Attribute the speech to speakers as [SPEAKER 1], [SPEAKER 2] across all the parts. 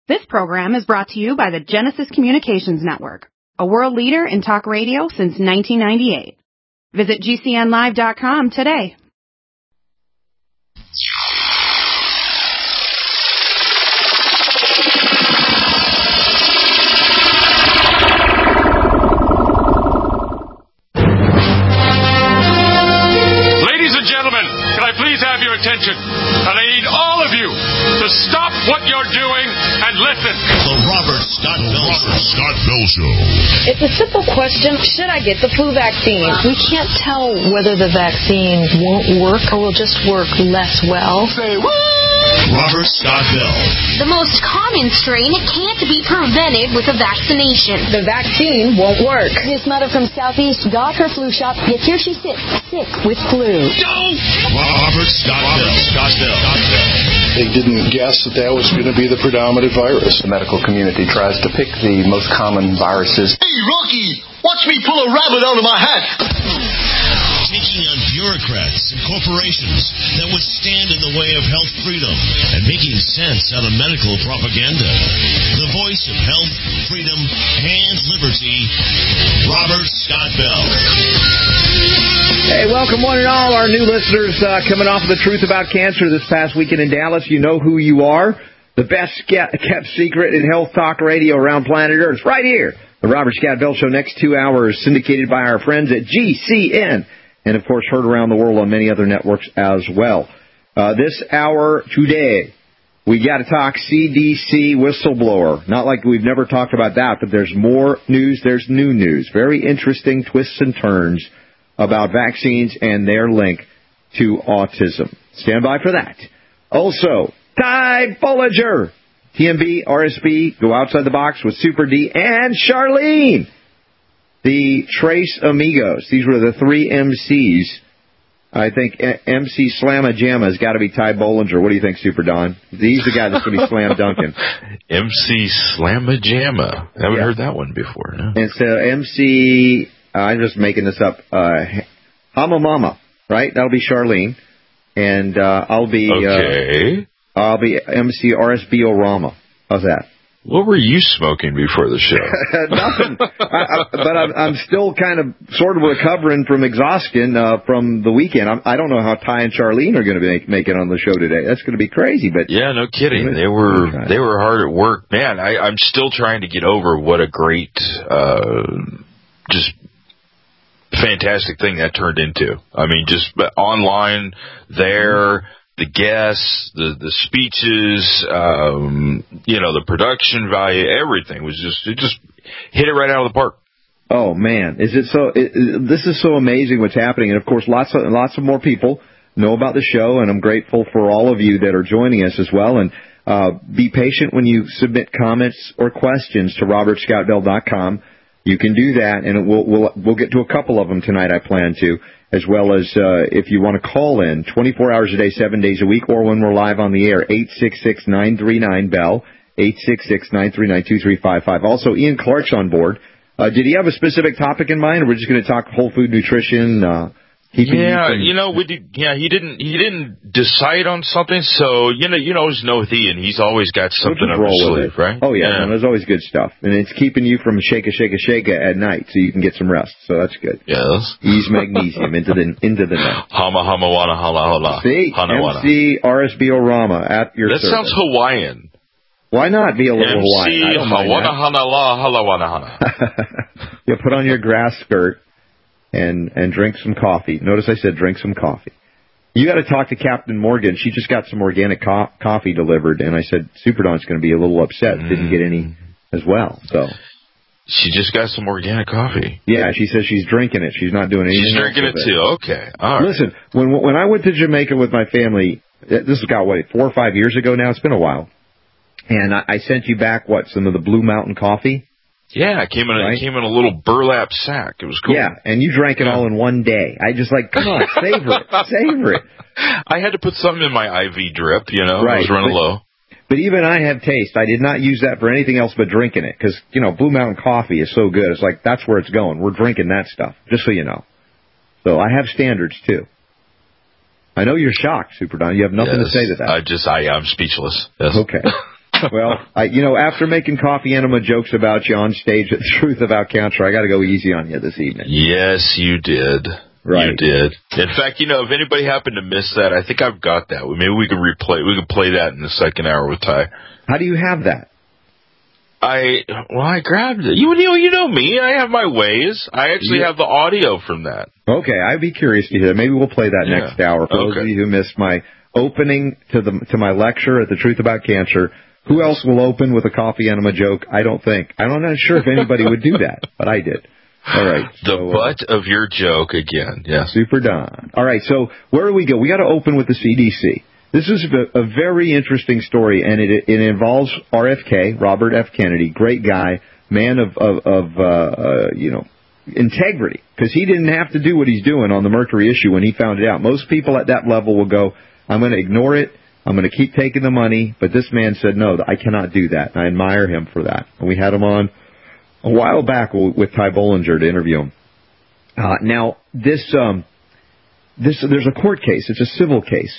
[SPEAKER 1] This program is brought to you by the Genesis Communications Network, a world leader in talk radio since 1998. Visit GCNlive.com today.
[SPEAKER 2] Ladies and gentlemen, can I please have your attention? And I need all of you to stop what you're doing and listen.
[SPEAKER 3] The Robert Scott Bell Show.
[SPEAKER 4] It's a simple question. Should I get the flu vaccine? We can't tell whether the vaccine won't work or will just work less well.
[SPEAKER 2] Say what?
[SPEAKER 3] Robert Scott Bell.
[SPEAKER 5] The most common strain can't be prevented with a vaccination.
[SPEAKER 4] The vaccine won't work.
[SPEAKER 6] This mother from Southeast got her flu shot, yet here she sits, sick with flu.
[SPEAKER 3] Robert Scott Bell.
[SPEAKER 7] They didn't guess that was going to be the predominant virus.
[SPEAKER 8] The medical community tries to pick the most common viruses.
[SPEAKER 9] Hey, Rocky, watch me pull a rabbit out of my hat.
[SPEAKER 3] Taking on bureaucrats and corporations that would stand in the way of health freedom and making sense out of medical propaganda. The voice of health, freedom, and liberty, Robert Scott Bell.
[SPEAKER 10] Hey, welcome one and all our new listeners coming off of The Truth About Cancer this past weekend in Dallas. You know who you are. The best kept secret in health talk radio around planet Earth, right here. The Robert Scott Bell Show, next 2 hours, syndicated by our friends at GCN. And, of course, heard around the world on many other networks as well. This hour today, we got to talk CDC whistleblower. Not like we've never talked about that, but there's more news. There's new news. Very interesting twists and turns about vaccines and their link to autism. Stand by for that. Also, Ty Bollinger, TMB, RSB, Go Outside the Box with Super D, and Charlene, the Trace Amigos. These were the three MCs. I think MC Slamma Jamma has got to be Ty Bollinger. What do you think, Super Don? He's the guy that's going to be slam dunking.
[SPEAKER 11] MC Slamma Jamma. I haven't heard that one before. No.
[SPEAKER 10] And so MC, I'm just making this up, Hama Mama, right? That'll be Charlene. And I'll be MC RSB Orama. How's that?
[SPEAKER 11] What were you smoking before the show?
[SPEAKER 10] Nothing. But I'm still kind of sort of recovering from exhaustion from the weekend. I don't know how Ty and Charlene are going to make it on the show today. That's going to be crazy. But
[SPEAKER 11] yeah, no kidding. They were hard at work. Man, I'm still trying to get over what a great, just fantastic thing that turned into. I mean, just online there. The guests, the speeches, the production value, everything was it just hit it right out of the park.
[SPEAKER 10] Oh man, is it so? This is so amazing what's happening, and of course, lots of more people know about the show, and I'm grateful for all of you that are joining us as well. And be patient when you submit comments or questions to robertscottbell.com. You can do that, and we'll get to a couple of them tonight. I plan to. As well as if you want to call in 24 hours a day, 7 days a week, or when we're live on the air, 866-939-BELL, 866-939-2355. Also, Ian Clark's on board. Did he have a specific topic in mind, or we're just going to talk whole food nutrition?
[SPEAKER 11] He didn't decide on something, so you always know with Ian, he's always got something up his sleeve, right?
[SPEAKER 10] Oh yeah, and there's always good stuff, and it's keeping you from shake at night, so you can get some rest. So that's good.
[SPEAKER 11] Yes.
[SPEAKER 10] Ease magnesium into the night.
[SPEAKER 11] Hama hama wana hala hala.
[SPEAKER 10] See, MC RSB Orama at your
[SPEAKER 11] service. That sounds Hawaiian.
[SPEAKER 10] Why not be a little Hawaiian?
[SPEAKER 11] MC Hawana hana la hala wana hana.
[SPEAKER 10] You put on your grass skirt. And drink some coffee. Notice I said drink some coffee. You got to talk to Captain Morgan. She just got some organic coffee delivered, and I said Super Don's going to be a little upset. Didn't get any as well. So
[SPEAKER 11] she just got some organic coffee.
[SPEAKER 10] Yeah, she says she's drinking it. She's not doing anything.
[SPEAKER 11] She's drinking it too. Okay, all right.
[SPEAKER 10] Listen, when I went to Jamaica with my family, this has got 4 or 5 years ago now. It's been a while, and I sent you back some of the Blue Mountain coffee.
[SPEAKER 11] Yeah, it came in a little burlap sack. It was cool.
[SPEAKER 10] Yeah, and you drank it all in one day. I just come on, savor it.
[SPEAKER 11] I had to put something in my IV drip, Right, I was running low.
[SPEAKER 10] But even I have taste. I did not use that for anything else but drinking it, because, Blue Mountain coffee is so good. It's that's where it's going. We're drinking that stuff, just so you know. So I have standards, too. I know you're shocked, Super Don. You have nothing to say to that.
[SPEAKER 11] I'm speechless. Yes.
[SPEAKER 10] Okay. Well, after making coffee enema jokes about you on stage at Truth About Cancer, I got to go easy on you this evening.
[SPEAKER 11] Yes, you did.
[SPEAKER 10] Right.
[SPEAKER 11] You did. In fact, if anybody happened to miss that, I think I've got that. Maybe we can play that in the second hour with Ty.
[SPEAKER 10] How do you have that?
[SPEAKER 11] I grabbed it. You know me. I have my ways. I actually have the audio from that.
[SPEAKER 10] Okay, I'd be curious to hear that. Maybe we'll play that next hour. For those of you who missed my opening to my lecture at the Truth About Cancer, who else will open with a coffee enema joke? I'm not sure if anybody would do that, but I did. All right.
[SPEAKER 11] The butt of your joke again. Yeah.
[SPEAKER 10] Super Don. All right, so where do we go? We got to open with the CDC. This is a very interesting story, and it involves RFK, Robert F. Kennedy, great guy, man of integrity, because he didn't have to do what he's doing on the mercury issue when he found it out. Most people at that level will go, I'm going to ignore it, I'm going to keep taking the money, but this man said, no, I cannot do that, and I admire him for that. And we had him on a while back with Ty Bollinger to interview him. Now, there's a court case. It's a civil case.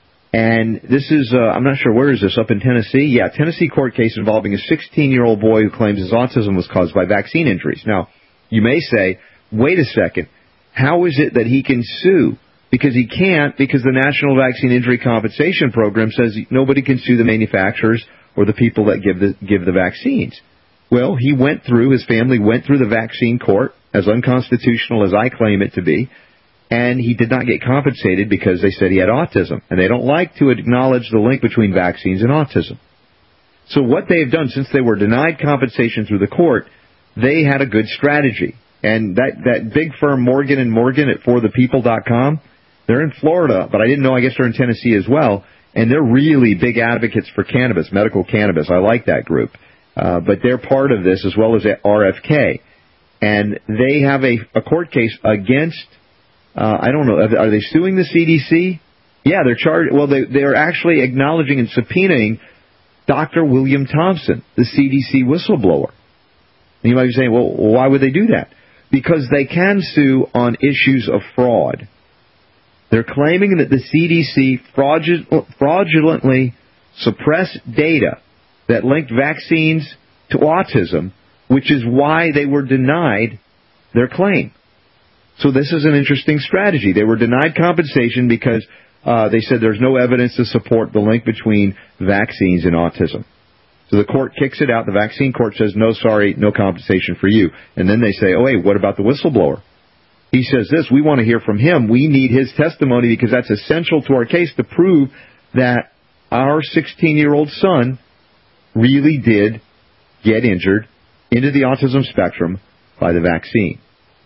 [SPEAKER 10] And this is, I'm not sure, where is this, up in Tennessee? Yeah, Tennessee court case involving a 16-year-old boy who claims his autism was caused by vaccine injuries. Now, you may say, wait a second, how is it that he can sue? Because he can't, because the National Vaccine Injury Compensation Program says nobody can sue the manufacturers or the people that give the vaccines. Well, his family went through the vaccine court, as unconstitutional as I claim it to be, and he did not get compensated because they said he had autism. And they don't like to acknowledge the link between vaccines and autism. So what they've done, since they were denied compensation through the court, they had a good strategy. And that big firm, Morgan & Morgan at forthepeople.com, they're in Florida, but I didn't know, I guess they're in Tennessee as well. And they're really big advocates for cannabis, medical cannabis. I like that group. But they're part of this as well as RFK. And they have a court case against... I don't know. Are they suing the CDC? Yeah, they're charged. Well, they're actually acknowledging and subpoenaing Dr. William Thompson, the CDC whistleblower. And you might be saying, well, why would they do that? Because they can sue on issues of fraud. They're claiming that the CDC fraudulently suppressed data that linked vaccines to autism, which is why they were denied their claim. So this is an interesting strategy. They were denied compensation because they said there's no evidence to support the link between vaccines and autism. So the court kicks it out. The vaccine court says, no, sorry, no compensation for you. And then they say, oh, wait, what about the whistleblower? He says this, we want to hear from him. We need his testimony because that's essential to our case to prove that our 16-year-old son really did get injured into the autism spectrum by the vaccine.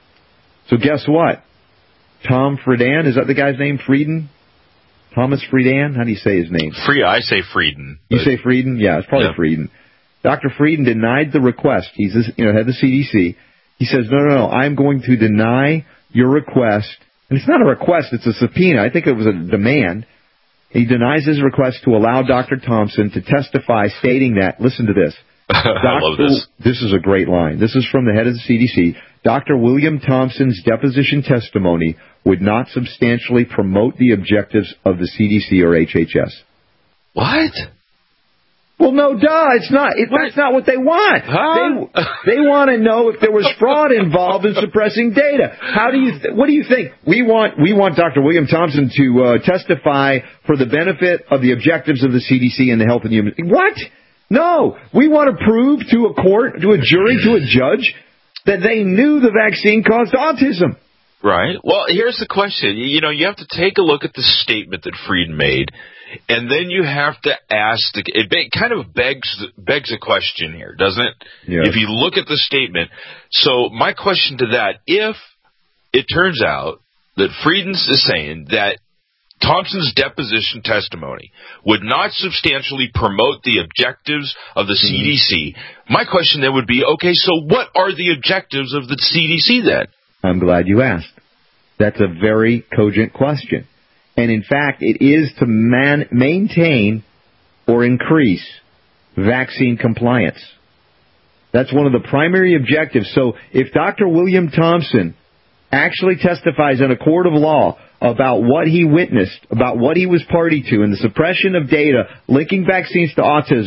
[SPEAKER 10] So guess what? Tom Frieden, is that the guy's name? Frieden? Thomas Frieden? How do you say his name?
[SPEAKER 11] I say Frieden.
[SPEAKER 10] You say Frieden? Yeah, it's probably Frieden. Dr. Frieden denied the request. He's head of the CDC. He says, no, I'm going to deny your request. And it's not a request, it's a subpoena. I think it was a demand. He denies his request to allow Dr. Thompson to testify, stating that, listen to this.
[SPEAKER 11] I love this.
[SPEAKER 10] This is a great line. This is from the head of the CDC. Dr. William Thompson's deposition testimony would not substantially promote the objectives of the CDC or HHS.
[SPEAKER 11] What?
[SPEAKER 10] Well, no, it's not. That's not what they want.
[SPEAKER 11] Huh?
[SPEAKER 10] They want to know if there was fraud involved in suppressing data. What do you think? We want Dr. William Thompson to testify for the benefit of the objectives of the CDC and the Health and Human... What? No. We want to prove to a court, to a jury, to a judge that they knew the vaccine caused autism.
[SPEAKER 11] Right. Well, here's the question. You have to take a look at the statement that Frieden made, and then you have to ask it kind of begs a question here, doesn't it?
[SPEAKER 10] Yes.
[SPEAKER 11] If you look at the statement. So my question to that, if it turns out that Frieden's is saying that Thompson's deposition testimony would not substantially promote the objectives of the CDC, my question then would be, okay, so what are the objectives of the CDC then?
[SPEAKER 10] I'm glad you asked. That's a very cogent question. And in fact, it is to maintain or increase vaccine compliance. That's one of the primary objectives. So if Dr. William Thompson actually testifies in a court of law about what he witnessed, about what he was party to, and the suppression of data linking vaccines to autism,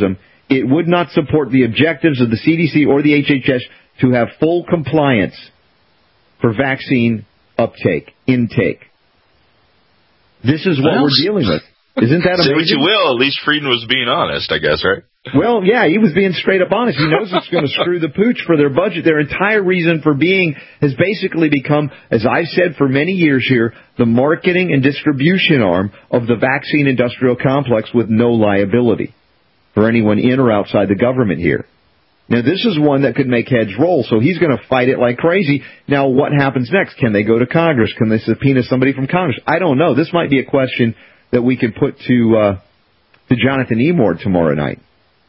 [SPEAKER 10] it would not support the objectives of the CDC or the HHS to have full compliance for vaccine intake. This is what we're dealing with. Isn't that amazing?
[SPEAKER 11] Say what you will, at least Frieden was being honest, I guess, right?
[SPEAKER 10] Well, yeah, he was being straight up honest. He knows it's going to screw the pooch for their budget. Their entire reason for being has basically become, as I've said for many years here, the marketing and distribution arm of the vaccine industrial complex with no liability for anyone in or outside the government here. Now, this is one that could make heads roll, so he's going to fight it like crazy. Now, what happens next? Can they go to Congress? Can they subpoena somebody from Congress? I don't know. This might be a question that we can put to Jonathan Emord tomorrow night.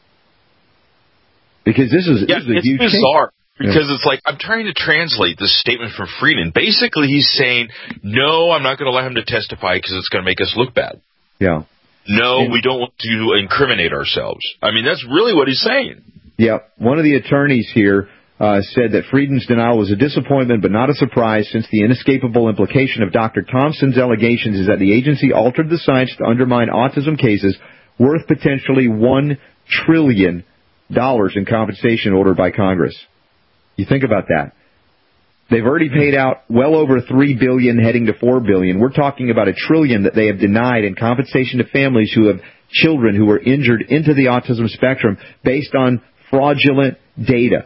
[SPEAKER 10] Because this is a huge
[SPEAKER 11] bizarre.
[SPEAKER 10] Case.
[SPEAKER 11] Because it's like, I'm trying to translate this statement from Frieden. Basically, he's saying, no, I'm not going to allow him to testify because it's going to make us look bad.
[SPEAKER 10] Yeah.
[SPEAKER 11] No, we don't want to incriminate ourselves. I mean, that's really what he's saying.
[SPEAKER 10] Yeah. One of the attorneys here said that Frieden's denial was a disappointment but not a surprise, since the inescapable implication of Dr. Thompson's allegations is that the agency altered the science to undermine autism cases worth potentially $1 trillion in compensation ordered by Congress. You think about that. They've already paid out well over $3 billion, heading to $4 billion. We're talking about $1 trillion that they have denied in compensation to families who have children who were injured into the autism spectrum based on fraudulent data,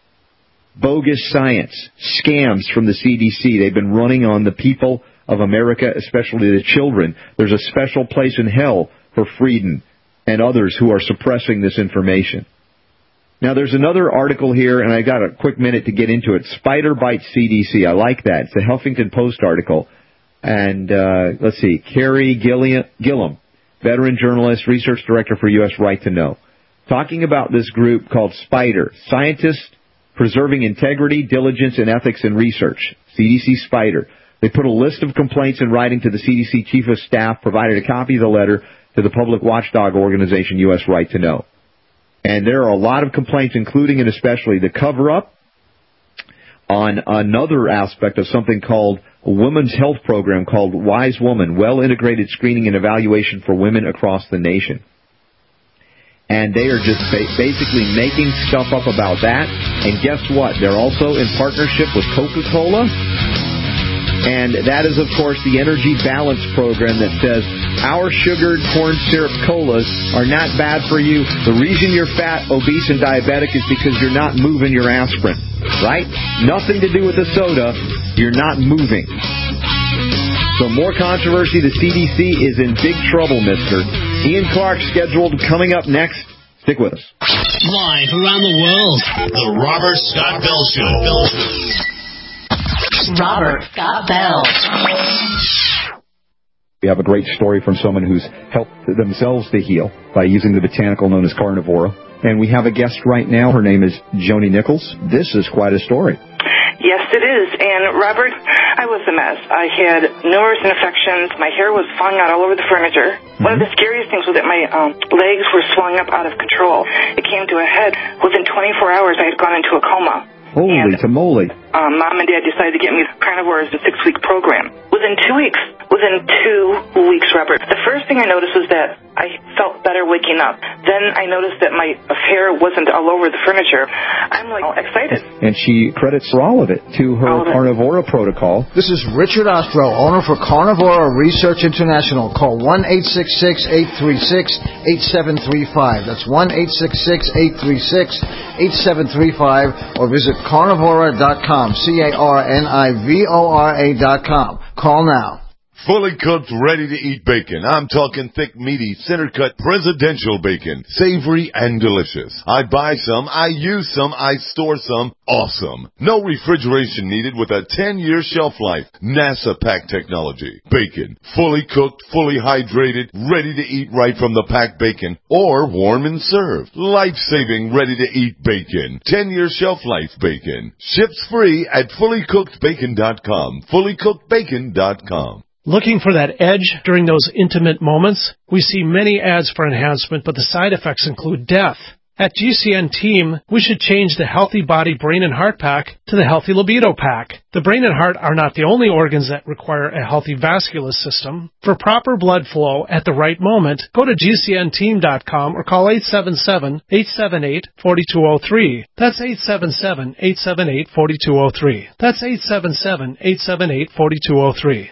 [SPEAKER 10] bogus science, scams from the CDC. They've been running on the people of America, especially the children. There's a special place in hell for Frieden and others who are suppressing this information. Now, there's another article here, and I got a quick minute to get into it. Spider bites CDC. I like that. It's a Huffington Post article. And let's see, Carrie Gillum, veteran journalist, research director for U.S. Right to Know, talking about this group called SPIDER, Scientists Preserving Integrity, Diligence, and Ethics in Research, CDC SPIDER. They put a list of complaints in writing to the CDC Chief of Staff, provided a copy of the letter to the public watchdog organization U.S. Right to Know. And there are a lot of complaints, including and especially the cover-up on another aspect of something called a women's health program called Wise Woman, well-integrated screening and evaluation for women across the nation. And they are just basically making stuff up about that. And guess what? They're also in partnership with Coca-Cola. And that is, of course, the Energy Balance program that says our sugared corn syrup colas are not bad for you. The reason you're fat, obese, and diabetic is because you're not moving your aspirin, right? Nothing to do with the soda. You're not moving. So more controversy. The CDC is in big trouble, mister. Ian Clark scheduled coming up next. Stick with us.
[SPEAKER 3] Live around the world, The Robert Scott Bell Show.
[SPEAKER 12] Robert Scott Bell.
[SPEAKER 8] We have a great story from someone who's helped themselves to heal by using the botanical known as Carnivora. And we have a guest right now. Her name is Joni Nichols. This is quite a story.
[SPEAKER 13] Yes, it is. And, Robert, I was a mess. I had numerous infections. My hair was falling out all over the furniture. Mm-hmm. One of the scariest things was that my legs were swelling up out of control. It came to a head. Within 24 hours, I had gone into a coma.
[SPEAKER 10] Holy tamale.
[SPEAKER 13] Mom and Dad decided to get me Carnivore as a 6-week program. Within 2 weeks, Robert, the first thing I noticed was that I felt better waking up. Then I noticed that my hair wasn't all over the furniture. I'm, excited.
[SPEAKER 10] And she credits for all of it to her Carnivora protocol.
[SPEAKER 14] This is Richard Ostro, owner for Carnivora Research International. Call 1-866-836-8735. That's 1-866-836-8735, or visit carnivora.com, carnivora.com. Call now.
[SPEAKER 15] Fully cooked, ready-to-eat bacon. I'm talking thick, meaty, center-cut, presidential bacon. Savory and delicious. I buy some, I use some, I store some. Awesome. No refrigeration needed with a 10-year shelf life. NASA pack technology. Bacon. Fully cooked, fully hydrated, ready to eat right from the packed bacon, or warm and served. Life-saving, ready-to-eat bacon. 10-year shelf life bacon. Ships free at fullycookedbacon.com. Fullycookedbacon.com.
[SPEAKER 16] Looking for that edge during those intimate moments? We see many ads for enhancement, but the side effects include death. At GCN Team, we should change the Healthy Body, Brain, and Heart Pack to the Healthy Libido Pack. The brain and heart are not the only organs that require a healthy vascular system. For proper blood flow at the right moment, go to GCNteam.com or call 877-878-4203. That's 877-878-4203. That's 877-878-4203.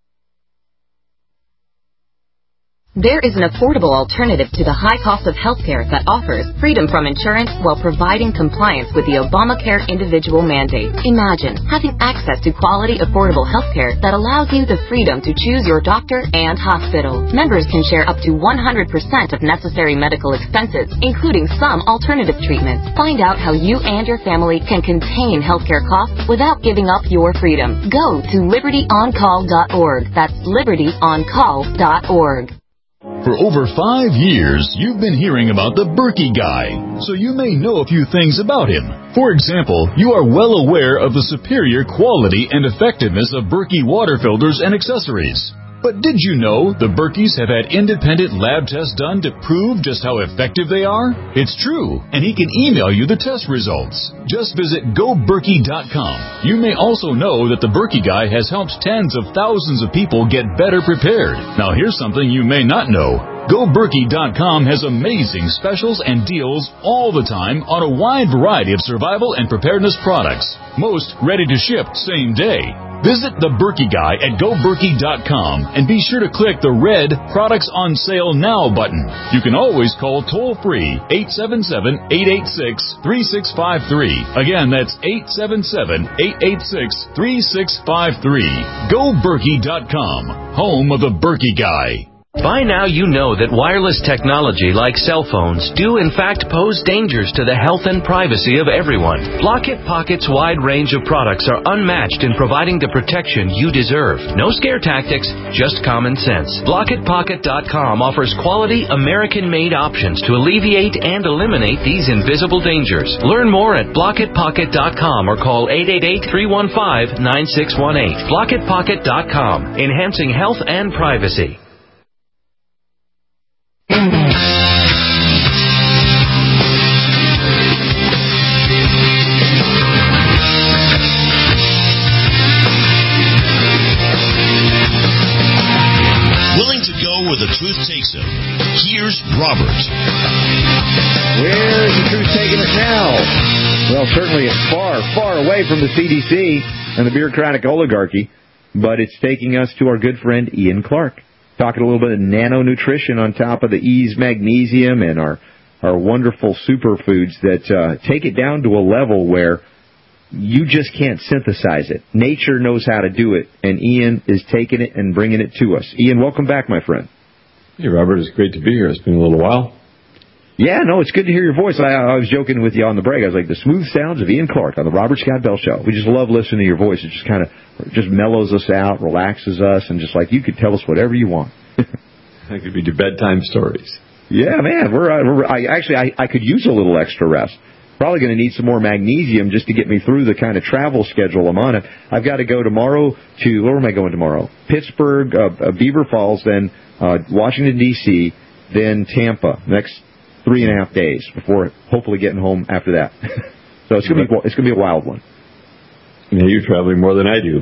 [SPEAKER 17] There is an affordable alternative to the high cost of healthcare that offers freedom from insurance while providing compliance with the Obamacare individual mandate. Imagine having access to quality, affordable healthcare that allows you the freedom to choose your doctor and hospital. Members can share up to 100% of necessary medical expenses, including some alternative treatments. Find out how you and your family can contain healthcare costs without giving up your freedom. Go to libertyoncall.org. That's libertyoncall.org.
[SPEAKER 18] For over 5 years, you've been hearing about the Berkey Guy, so you may know a few things about him. For example, you are well aware of the superior quality and effectiveness of Berkey water filters and accessories. But did you know the Berkeys have had independent lab tests done to prove just how effective they are? It's true, and he can email you the test results. Just visit GoBerkey.com. You may also know that the Berkey Guy has helped tens of thousands of people get better prepared. Now here's something you may not know. GoBerkey.com has amazing specials and deals all the time on a wide variety of survival and preparedness products. Most ready to ship same day. Visit the Berkey Guy at GoBerkey.com and be sure to click the red Products on Sale Now button. You can always call toll-free 877-886-3653. Again, that's 877-886-3653. GoBerkey.com, home of the Berkey Guy.
[SPEAKER 19] By now you know that wireless technology like cell phones do in fact pose dangers to the health and privacy of everyone. Block-It Pocket's wide range of products are unmatched in providing the protection you deserve. No scare tactics, just common sense. BlockItPocket.com offers quality American-made options to alleviate and eliminate these invisible dangers. Learn more at BlockItPocket.com or call 888-315-9618. BlockItPocket.com, enhancing health and privacy.
[SPEAKER 3] Willing to go where the truth takes him. Here's Robert.
[SPEAKER 10] Where is the truth taking us now? Well, certainly it's far, far away from the CDC and the bureaucratic oligarchy, but it's taking us to our good friend Ian Clark. Talking a little bit of nanonutrition on top of the Ease Magnesium and our wonderful superfoods that take it down to a level where you just can't synthesize it. Nature knows how to do it, and Ian is taking it and bringing it to us. Ian, welcome back, my friend.
[SPEAKER 20] Hey, Robert. It's great to be here. It's been a little while.
[SPEAKER 10] Yeah, no, it's good to hear your voice. I was joking with you on the break. I was like, the smooth sounds of Ian Clark on the Robert Scott Bell Show. We just love listening to your voice. It just kind of just mellows us out, relaxes us, and just like you could tell us whatever you want.
[SPEAKER 20] I could be do bedtime stories.
[SPEAKER 10] Yeah, man. I could use a little extra rest. Probably going to need some more magnesium just to get me through the kind of travel schedule I'm on. I've got to go tomorrow to, where am I going tomorrow? Pittsburgh, Beaver Falls, then Washington, D.C., then Tampa. Next 3.5 days before hopefully getting home after that. So it's going to be a wild one.
[SPEAKER 20] Yeah, you're traveling more than I do.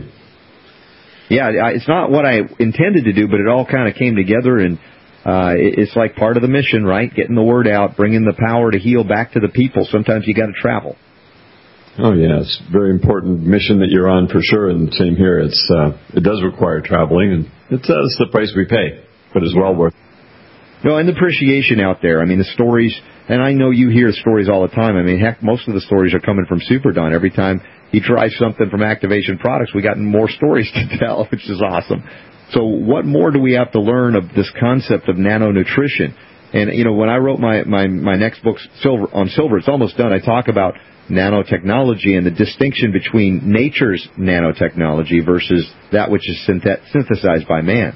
[SPEAKER 10] Yeah, it's not what I intended to do, but it all kind of came together, and it's like part of the mission, right? Getting the word out, bringing the power to heal back to the people. Sometimes you got to travel.
[SPEAKER 20] Oh, yeah, it's a very important mission that you're on for sure, and same here. It does require traveling, and it's the price we pay, but it's well worth it.
[SPEAKER 10] No, and the appreciation out there. I mean, the stories, and I know you hear stories all the time. I mean, heck, most of the stories are coming from Super Don. Every time he tries something from Activation Products, we got more stories to tell, which is awesome. So what more do we have to learn of this concept of nanonutrition? And, you know, when I wrote my next book, on silver, it's almost done. I talk about nanotechnology and the distinction between nature's nanotechnology versus that which is synthesized by man.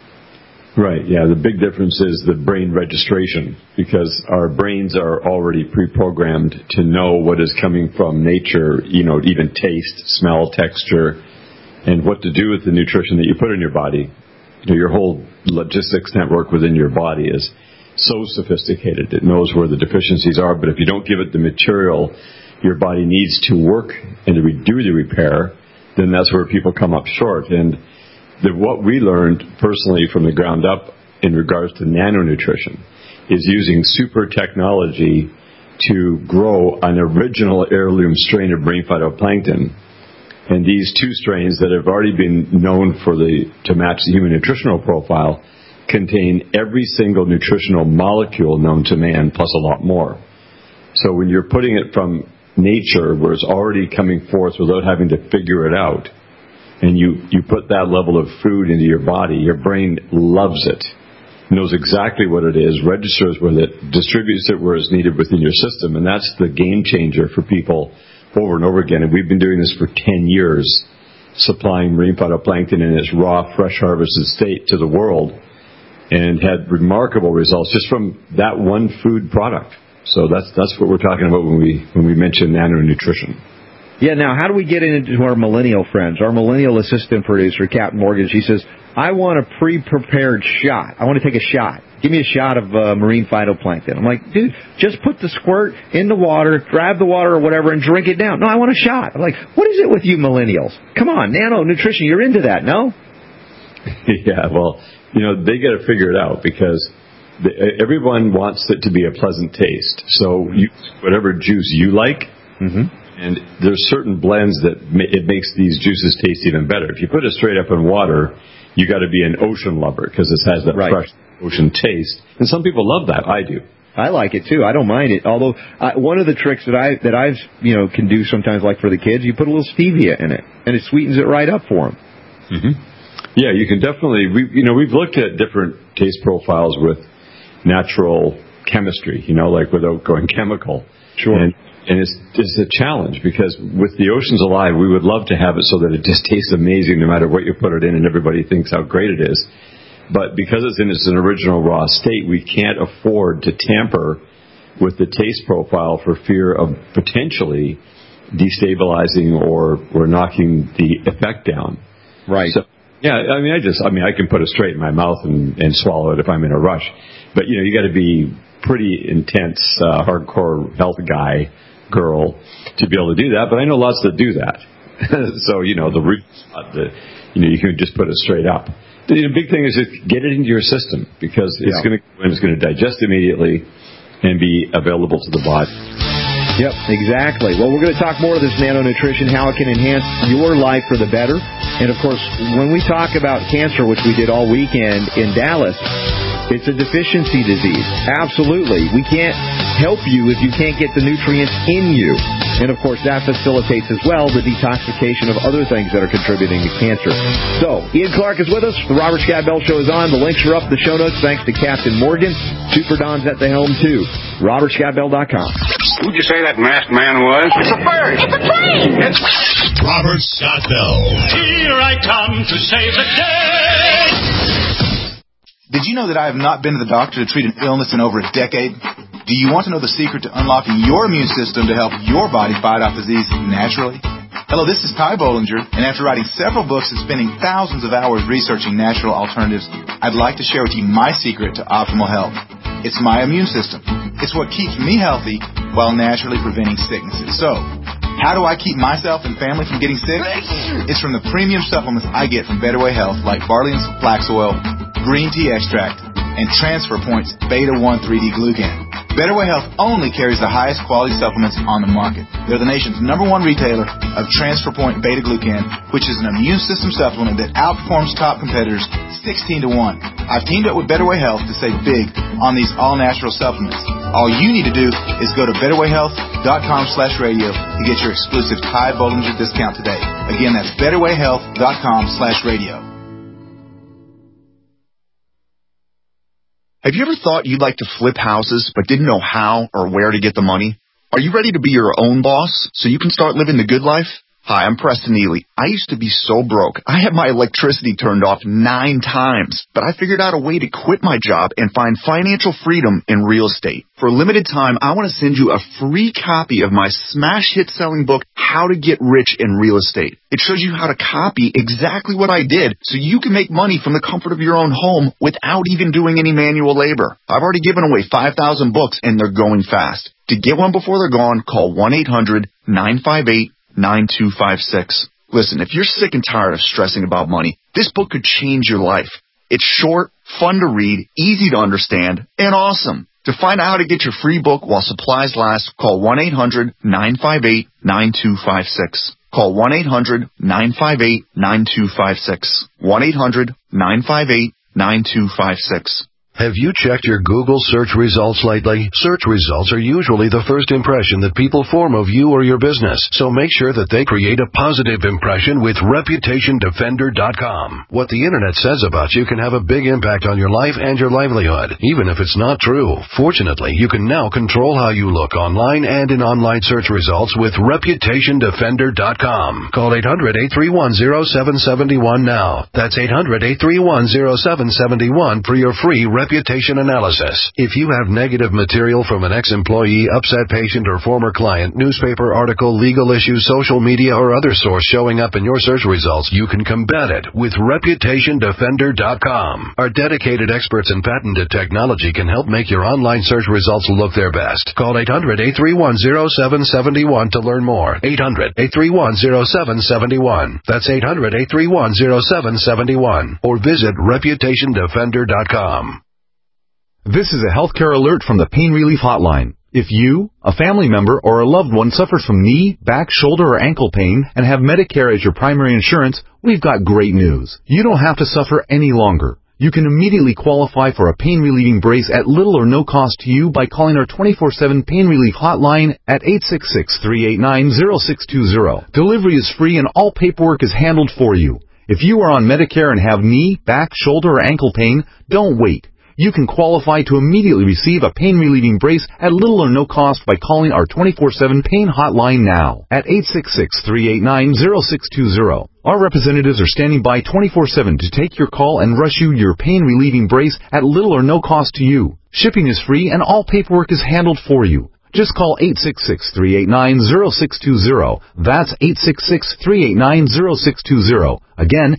[SPEAKER 20] Right, yeah. The big difference is the brain registration, because our brains are already pre-programmed to know what is coming from nature, you know, even taste, smell, texture, and what to do with the nutrition that you put in your body. You know, your whole logistics network within your body is so sophisticated. It knows where the deficiencies are, but if you don't give it the material your body needs to work and to do the repair, then that's where people come up short. And what we learned personally from the ground up in regards to nanonutrition is using super technology to grow an original heirloom strain of marine phytoplankton. And these two strains that have already been known to match the human nutritional profile contain every single nutritional molecule known to man, plus a lot more. So when you're putting it from nature, where it's already coming forth without having to figure it out, and you put that level of food into your body, your brain loves it, knows exactly what it is, registers with it, distributes it where it's needed within your system, and that's the game changer for people over and over again. And we've been doing this for 10 years, supplying marine phytoplankton in its raw, fresh harvested state to the world, and had remarkable results just from that one food product. So that's what we're talking about when we mention nanonutrition.
[SPEAKER 10] Yeah, now how do we get into our millennial friends? Our millennial assistant producer, Captain Morgan, she says, I want a pre-prepared shot. I want to take a shot. Give me a shot of marine phytoplankton. I'm like, dude, just put the squirt in the water, grab the water or whatever, and drink it down. No, I want a shot. I'm like, what is it with you millennials? Come on, nanonutrition, you're into that, no?
[SPEAKER 20] Yeah, well, they got to figure it out because everyone wants it to be a pleasant taste. So whatever juice you like, and there's certain blends that it makes these juices taste even better. If you put it straight up in water, you got to be an ocean lover because it has that fresh ocean taste. And some people love that. I do.
[SPEAKER 10] I like it too. I don't mind it. Although one of the tricks that I've can do sometimes, like for the kids, you put a little stevia in it, and it sweetens it right up for them.
[SPEAKER 20] Yeah, you can definitely. We've looked at different taste profiles with natural chemistry. Like without going chemical.
[SPEAKER 10] Sure.
[SPEAKER 20] And it's a challenge because with the oceans alive, we would love to have it so that it just tastes amazing no matter what you put it in, and everybody thinks how great it is. But because it's in its original raw state, we can't afford to tamper with the taste profile for fear of potentially destabilizing or knocking the effect down.
[SPEAKER 10] Right.
[SPEAKER 20] So, yeah, I can put it straight in my mouth and swallow it if I'm in a rush. But, you got to be pretty intense, hardcore health guy, girl, to be able to do that. But I know lots that do that. So, the root spot, you can just put it straight up. The big thing is to get it into your system because it's going to digest immediately and be available to the body.
[SPEAKER 10] Yep, exactly. Well, we're going to talk more of this nanonutrition, how it can enhance your life for the better. And, of course, when we talk about cancer, which we did all weekend in Dallas, it's a deficiency disease. Absolutely. We can't help you if you can't get the nutrients in you. And, of course, that facilitates as well the detoxification of other things that are contributing to cancer. So, Ian Clark is with us. The Robert Scott Bell Show is on. The links are up in the show notes thanks to Captain Morgan. Super Don's at the helm, too. RobertScottBell.com.
[SPEAKER 2] Who'd you say that masked man was?
[SPEAKER 5] It's a bird. It's a plane.
[SPEAKER 3] It's Robert Scott Bell.
[SPEAKER 2] Here I come to save the day.
[SPEAKER 21] Did you know that I have not been to the doctor to treat an illness in over a decade? Do you want to know the secret to unlocking your immune system to help your body fight off disease naturally? Hello, this is Ty Bollinger, and after writing several books and spending thousands of hours researching natural alternatives, I'd like to share with you my secret to optimal health. It's my immune system. It's what keeps me healthy while naturally preventing sicknesses. So, how do I keep myself and family from getting sick? It's from the premium supplements I get from Better Way Health, like barley and flax oil, green tea extract, and Transfer Point's Beta-1 3D Glucan. Better Way Health only carries the highest quality supplements on the market. They're the nation's #1 retailer of Transfer Point Beta Glucan, which is an immune system supplement that outperforms top competitors 16 to 1. I've teamed up with Better Way Health to save big on these all-natural supplements. All you need to do is go to betterwayhealth.com/radio to get your exclusive Ty Bollinger discount today. Again, that's betterwayhealth.com/radio.
[SPEAKER 22] Have you ever thought you'd like to flip houses but didn't know how or where to get the money? Are you ready to be your own boss so you can start living the good life? Hi, I'm Preston Neely. I used to be so broke. I had my electricity turned off 9 times, but I figured out a way to quit my job and find financial freedom in real estate. For a limited time, I want to send you a free copy of my smash hit selling book, How to Get Rich in Real Estate. It shows you how to copy exactly what I did so you can make money from the comfort of your own home without even doing any manual labor. I've already given away 5,000 books and they're going fast. To get one before they're gone, call 1-800-958-9256. Listen, if you're sick and tired of stressing about money, this book could change your life. It's short, fun to read, easy to understand, and awesome. To find out how to get your free book while supplies last, call 1-800-958-9256. Call 1-800-958-9256. 1-800-958-9256.
[SPEAKER 1] Have you checked your Google search results lately? Search results are usually the first impression that people form of you or your business, so make sure that they create a positive impression with ReputationDefender.com. What the Internet says about you can have a big impact on your life and your livelihood, even if it's not true. Fortunately, you can now control how you look online and in online search results with ReputationDefender.com. Call 800-831-0771 now. That's 800-831-0771 for your free reputation analysis. If you have negative material from an ex-employee, upset patient, or former client, newspaper article, legal issue, social media, or other source showing up in your search results, you can combat it with ReputationDefender.com. Our dedicated experts in patented technology can help make your online search results look their best. Call 800-831-0771 to learn more. 800-831-0771. That's 800-831-0771. Or visit ReputationDefender.com.
[SPEAKER 4] This is a healthcare alert from the Pain Relief Hotline. If you, a family member, or a loved one suffers from knee, back, shoulder, or ankle pain and have Medicare as your primary insurance, we've got great news. You don't have to suffer any longer. You can immediately qualify for a pain-relieving brace at little or no cost to you by calling our 24/7 Pain Relief Hotline at 866-389-0620. Delivery is free and all paperwork is handled for you. If you are on Medicare and have knee, back, shoulder, or ankle pain, don't wait. You can qualify to immediately receive a pain-relieving brace at little or no cost by calling our 24/7 Pain Hotline now at 866-389-0620. Our representatives are standing by 24/7 to take your call and rush you your pain-relieving brace at little or no cost to you. Shipping is free and all paperwork is handled for you. Just call 866-389-0620. That's 866-389-0620. Again,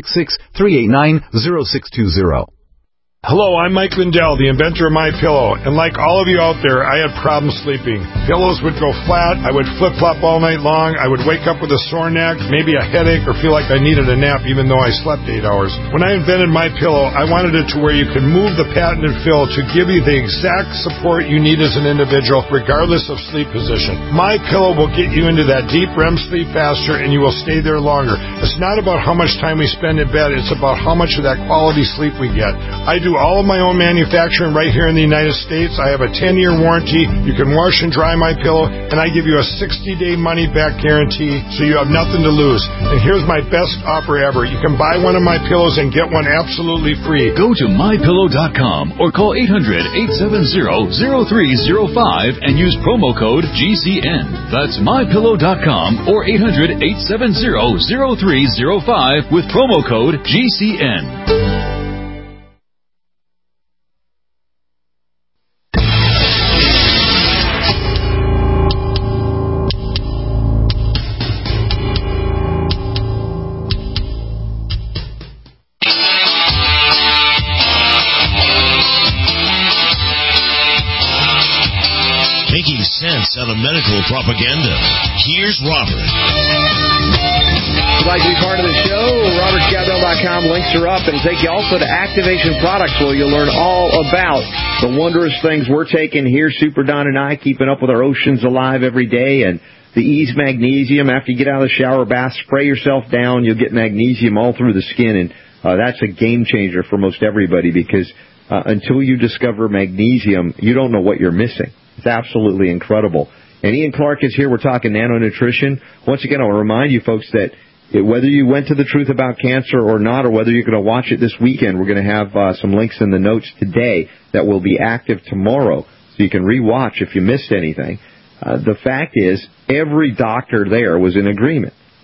[SPEAKER 4] 866-389-0620.
[SPEAKER 23] Hello, I'm Mike Lindell, the inventor of MyPillow, and like all of you out there, I had problems sleeping. Pillows would go flat, I would flip-flop all night long, I would wake up with a sore neck, maybe a headache, or feel like I needed a nap even though I slept 8 hours. When I invented MyPillow, I wanted it to where you could move the patented fill to give you the exact support you need as an individual, regardless of sleep position. MyPillow will get you into that deep REM sleep faster, and you will stay there longer. It's not about how much time we spend in bed, it's about how much of that quality sleep we get. I do all of my own manufacturing right here in the United States. I have a 10-year warranty. You can wash and dry my pillow, and I give you a 60-day money-back guarantee, so you have nothing to lose. And here's my best offer ever. You can buy one of my pillows and get one absolutely free.
[SPEAKER 18] Go to MyPillow.com or call 800-870-0305 and use promo code GCN. That's MyPillow.com or 800-870-0305 with promo code GCN.
[SPEAKER 3] Making sense out of medical propaganda. Here's Robert.
[SPEAKER 10] If you'd like to be part of the show, RobertScottBell.com. Links are up, and take you also to Activation Products, where you'll learn all about the wondrous things we're taking here. Super Don and I keeping up with our oceans alive every day, and the Ease Magnesium. After you get out of the shower bath, spray yourself down. You'll get magnesium all through the skin, and that's a game changer for most everybody, because until you discover magnesium, you don't know what you're missing. It's absolutely incredible. And Ian Clark is here. We're talking nanonutrition. Once again, I'll remind you folks that whether you went to The Truth About Cancer or not, or whether you're going to watch it this weekend, we're going to have some links in the notes today that will be active tomorrow, so you can rewatch if you missed anything. The fact is, every doctor there was in agreement.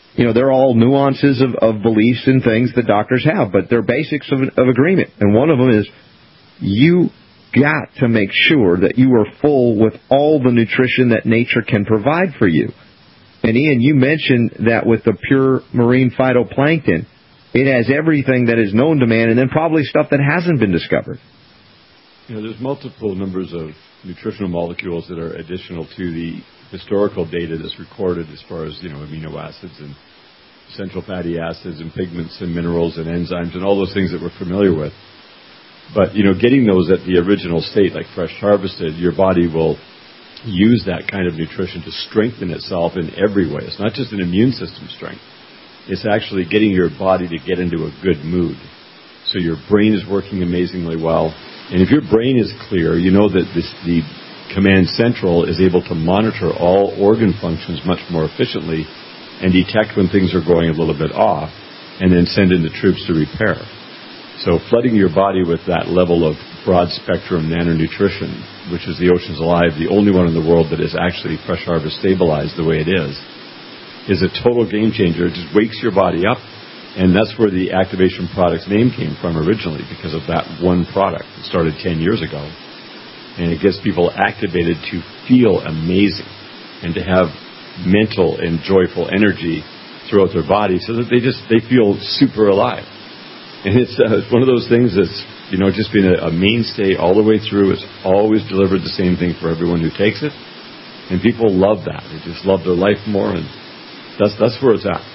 [SPEAKER 10] they're all nuances of beliefs and things that doctors have, but they're basics of agreement. And one of them is you got to make sure that you are full with all the nutrition that nature can provide for you. And Ian, you mentioned that with the pure marine phytoplankton, it has everything that is known to man and then probably stuff that hasn't been discovered.
[SPEAKER 20] There's multiple numbers of nutritional molecules that are additional to the historical data that's recorded as far as, amino acids and essential fatty acids and pigments and minerals and enzymes and all those things that we're familiar with. But, getting those at the original state, like fresh harvested, your body will use that kind of nutrition to strengthen itself in every way. It's not just an immune system strength. It's actually getting your body to get into a good mood. So your brain is working amazingly well. And if your brain is clear, you know that the command central is able to monitor all organ functions much more efficiently and detect when things are going a little bit off and then send in the troops to repair. So flooding your body with that level of broad-spectrum nanonutrition, which is the Oceans Alive, the only one in the world that is actually fresh harvest stabilized the way it is a total game changer. It just wakes your body up, and that's where the Activation Products name came from originally, because of that one product. It started 10 years ago, and it gets people activated to feel amazing and to have mental and joyful energy throughout their body so that they feel super alive. And it's one of those things that's, just been a mainstay all the way through. It's always delivered the same thing for everyone who takes it. And people love that. They just love their life more, and that's where it's at.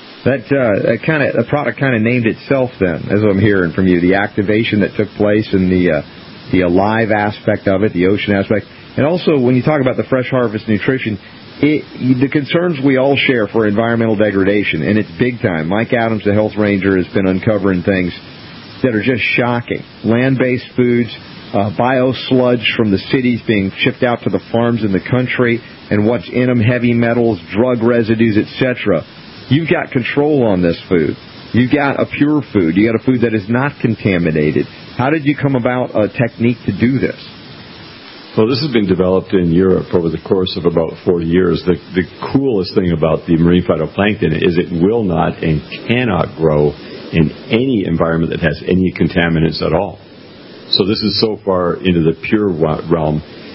[SPEAKER 20] The product kind of named itself then, as I'm hearing from you. The activation that took place and the alive aspect of it, the ocean aspect. And also, when you talk about the fresh harvest nutrition, the concerns we all share for environmental degradation, and it's big time. Mike Adams, the health ranger, has been uncovering things that are just shocking. Land-based foods, bio-sludge from the cities being shipped out to the farms in the country, and what's in them, heavy metals, drug residues, etc. You've got control on this food. You've got a pure food. You got a food that is not contaminated. How did you come about a technique to do this? Well, this has been developed in Europe over the course of about 40 years. The coolest thing about the marine phytoplankton is it will not and cannot grow in any environment that has any contaminants at all. So this is so far into the pure realm,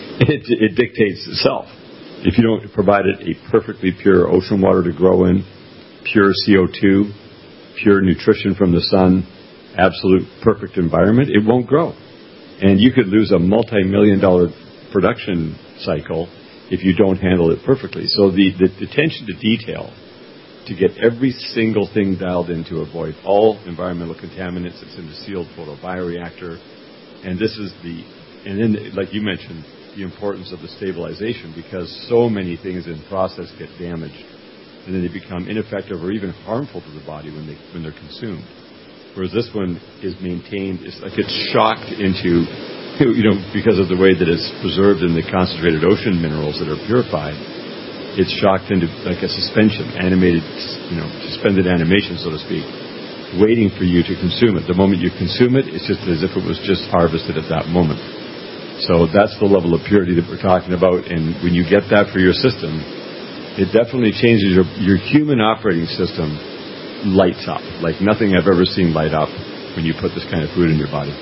[SPEAKER 20] it dictates itself. If you don't provide it a perfectly pure ocean water to grow in, pure CO2, pure nutrition from the sun, absolute perfect environment, it won't grow. And you could lose a multi-million-dollar production cycle if you don't handle it perfectly. So the attention to detail to get every single thing dialed in to avoid all environmental contaminants. It's in the sealed photobioreactor. And then, like you mentioned, the importance of the stabilization, because so many things in process get damaged, and then they become ineffective or even harmful to the body when they're consumed. Whereas this one is maintained, it's like it's shocked into, because of the way that it's preserved in the concentrated ocean minerals that are purified, it's shocked into like a suspension, suspended animation, so to speak, waiting for you to consume it. The moment you consume it, it's just as if it was just harvested at that moment. So that's the level of purity that we're talking about, and when you get that for your system, it definitely changes your human operating system. Lights up like nothing I've ever seen light up when you put this kind of food in your body.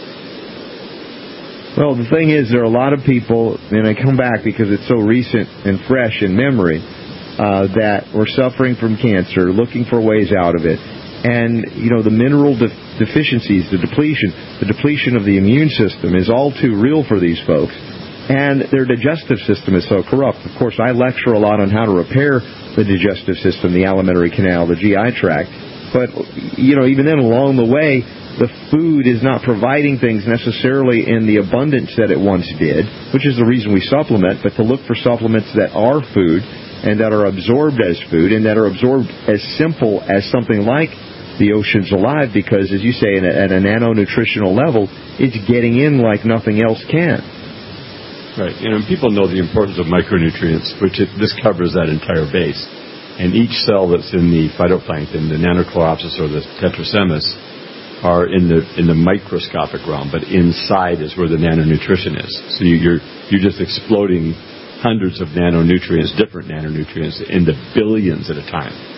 [SPEAKER 10] Well, the thing is, there are a lot of people, and I come back because it's so recent and fresh in memory, that were suffering from cancer, looking for ways out of it. And, the mineral deficiencies, the depletion of the immune system is all too real for these folks. And their digestive system is so corrupt. Of course, I lecture a lot on how to repair the digestive system, the alimentary canal, the GI tract. But, even then along the way, the food is not providing things necessarily in the abundance that it once did, which is the reason we supplement, but to look for supplements that are food and that are absorbed as food and that are absorbed as simple as something like the Oceans Alive, because, as you say, at a nanonutritional level, it's getting in like nothing else can.
[SPEAKER 20] Right. People know the importance of micronutrients, which this covers that entire base. And each cell that's in the phytoplankton, the Nanochloropsis or the Tetrasemis, are in the microscopic realm, but inside is where the nanonutrition is. So you're just exploding hundreds of nanonutrients, different nanonutrients, in the billions at a time.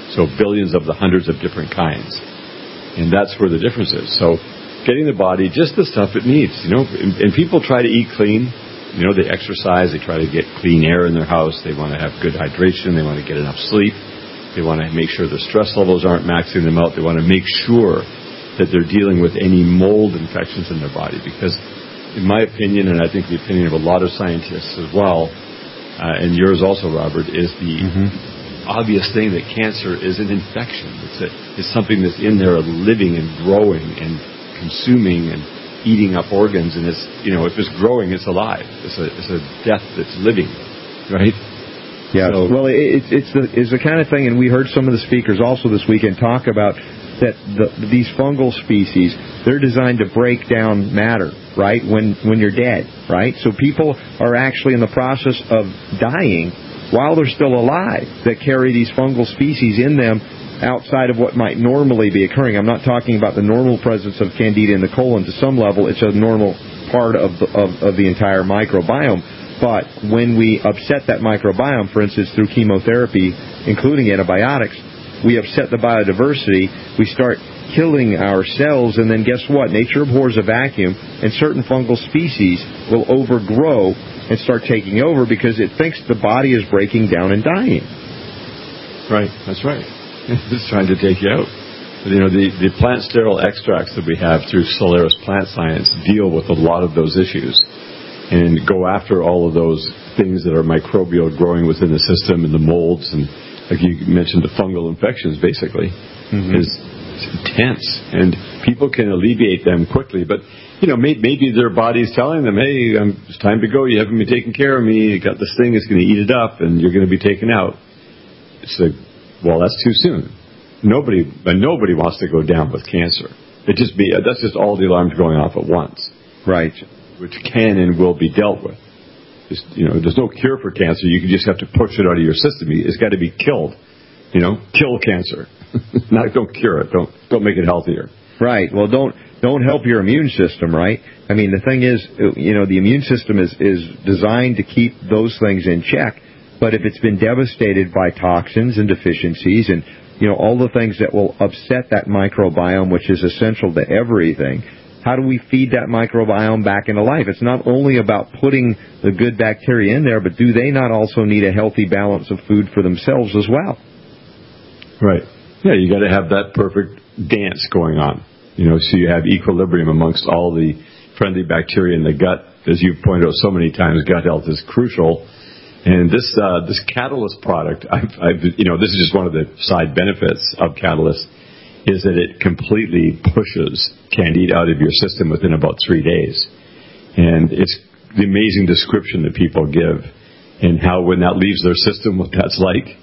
[SPEAKER 20] So billions of the hundreds of different kinds. And that's where the difference is. So getting the body just the stuff it needs, and people try to eat clean. They exercise, they try to get clean air in their house, they want to have good hydration, they want to get enough sleep, they want to make sure their stress levels aren't maxing them out, they want to make sure that they're dealing with any mold infections in their body. Because in my opinion, and I think the opinion of a lot of scientists as well, and yours also, Robert, is the obvious thing that cancer is an infection. It's something that's in there living and growing and consuming and eating up organs, and it's if it's growing, it's alive. It's a death that's living, right?
[SPEAKER 10] Yeah. So, well, it's the kind of thing, and we heard some of the speakers also this weekend talk about that these fungal species, they're designed to break down matter, right? When you're dead, right? So people are actually in the process of dying while they're still alive that carry these fungal species in them, outside of what might normally be occurring. I'm not talking about the normal presence of Candida in the colon. To some level, it's a normal part of the entire microbiome. But when we upset that microbiome, for instance, through chemotherapy, including antibiotics, we upset the biodiversity, we start killing our cells, and then guess what? Nature abhors a vacuum, and certain fungal species will overgrow and start taking over because it thinks the body is breaking down and dying.
[SPEAKER 20] Right, that's right. It's trying to take you out. The plant sterile extracts that we have through Solaris Plant Science deal with a lot of those issues and go after all of those things that are microbial growing within the system and the molds and, like you mentioned, the fungal infections, basically. It's intense. And people can alleviate them quickly, but maybe their body's telling them, hey, it's time to go. You haven't been taking care of me. You got this thing that's going to eat it up, and you're going to be taken out. It's like, well, that's too soon. Nobody wants to go down with cancer. That's just all the alarms going off at once.
[SPEAKER 10] Right.
[SPEAKER 20] Which can and will be dealt with. There's no cure for cancer. You can just have to push it out of your system. It's got to be killed. Kill cancer. Not don't cure it. Don't make it healthier.
[SPEAKER 10] Right. Well, don't help your immune system, right? I mean, the thing is, the immune system is designed to keep those things in check. But if it's been devastated by toxins and deficiencies and, all the things that will upset that microbiome, which is essential to everything, how do we feed that microbiome back into life? It's not only about putting the good bacteria in there, but do they not also need a healthy balance of food for themselves as well?
[SPEAKER 20] Right. Yeah, you got to have that perfect dance going on. So you have equilibrium amongst all the friendly bacteria in the gut. As you've pointed out so many times, gut health is crucial. And this Catalyst product, this is just one of the side benefits of Catalyst, is that it completely pushes Candida out of your system within about 3 days. And it's the amazing description that people give and how when that leaves their system, what that's like.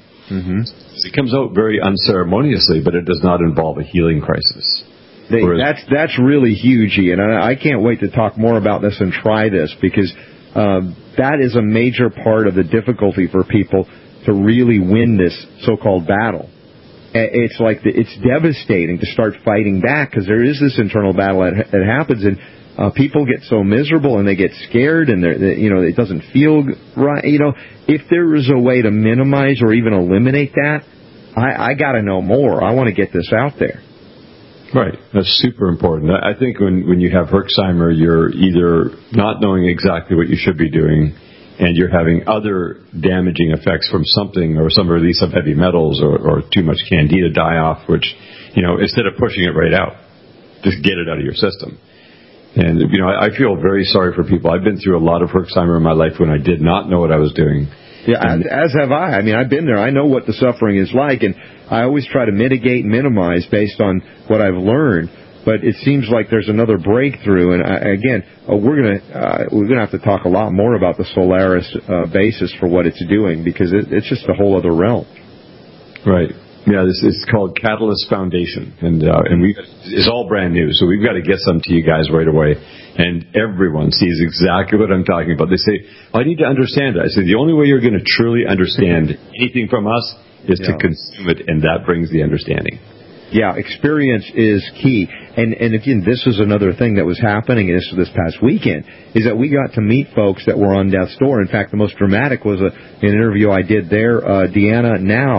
[SPEAKER 20] It comes out very unceremoniously, but it does not involve a healing crisis.
[SPEAKER 10] That's really huge, Ian. And I can't wait to talk more about this and try this because that is a major part of the difficulty for people to really win this so-called battle. It's like it's devastating to start fighting back because there is this internal battle that happens, and people get so miserable and they get scared, and it doesn't feel right. If there is a way to minimize or even eliminate that, I got to know more. I want to get this out there.
[SPEAKER 20] Right. That's super important. I think when you have Herxheimer, you're either not knowing exactly what you should be doing, and you're having other damaging effects from something or some release of heavy metals or too much Candida die-off, which, instead of pushing it right out, just get it out of your system. And, I feel very sorry for people. I've been through a lot of Herxheimer in my life when I did not know what I was doing.
[SPEAKER 10] Yeah, as have I. I mean, I've been there. I know what the suffering is like, and I always try to mitigate and minimize based on what I've learned. But it seems like there's another breakthrough, and we're gonna have to talk a lot more about the Solaris basis for what it's doing because it's just a whole other realm.
[SPEAKER 20] Right. Yeah, this is called Catalyst Foundation, and it's all brand new, so we've got to get some to you guys right away. And everyone sees exactly what I'm talking about. They say, I need to understand it. I say, the only way you're going to truly understand anything from us is to consume it, and that brings the understanding.
[SPEAKER 10] Yeah, experience is key. And again, this is another thing that was happening this past weekend, is that we got to meet folks that were on death's door. In fact, the most dramatic was an interview I did there, Deanna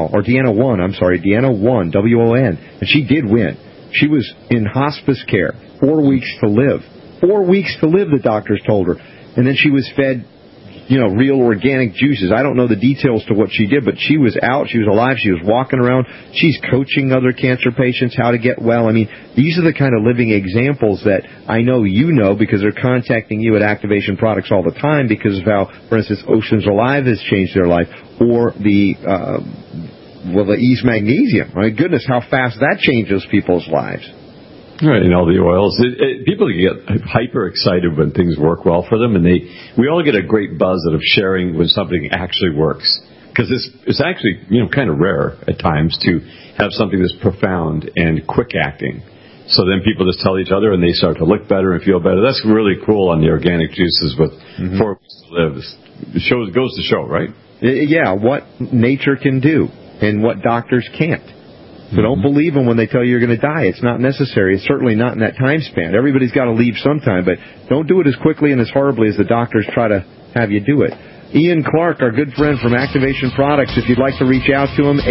[SPEAKER 10] Won, W-O-N, and she did win. She was in hospice care, 4 weeks to live. 4 weeks to live, the doctors told her. And then she was fed, real organic juices. I don't know the details to what she did, but she was out, she was alive, she was walking around. She's coaching other cancer patients how to get well. I mean, these are the kind of living examples that I know because they're contacting you at Activation Products all the time because of how, for instance, Oceans Alive has changed their life, or the Ease Magnesium. My goodness, how fast that changes people's lives.
[SPEAKER 20] Right, and all the oils. People get hyper excited when things work well for them, and we all get a great buzz out of sharing when something actually works. Because it's actually kind of rare at times to have something that's profound and quick acting. So then people just tell each other, and they start to look better and feel better. That's really cool on the organic juices with 4 weeks to live. It goes to show, right?
[SPEAKER 10] Yeah, what nature can do and what doctors can't. So don't believe them when they tell you you're going to die. It's not necessary. It's certainly not in that time span. Everybody's got to leave sometime, but don't do it as quickly and as horribly as the doctors try to have you do it. Ian Clark, our good friend from Activation Products, if you'd like to reach out to him,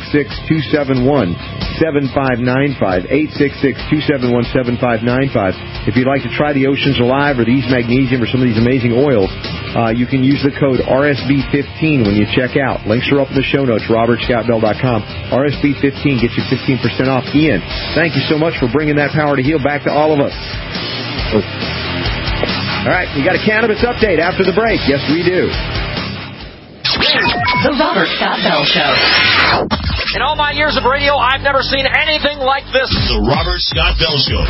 [SPEAKER 10] 866-271-7595, 866-271-7595. If you'd like to try the Oceans Alive or the Ease Magnesium or some of these amazing oils, you can use the code RSB15 when you check out. Links are up in the show notes, robertscottbell.com. RSB15 gets you 15% off. Ian, thank you so much for bringing that power to heal back to all of us. All right, we got a cannabis update after the break. Yes, we do.
[SPEAKER 12] The Robert Scott Bell Show.
[SPEAKER 6] In all my years of radio, I've never seen anything like this.
[SPEAKER 3] The Robert Scott Bell Show.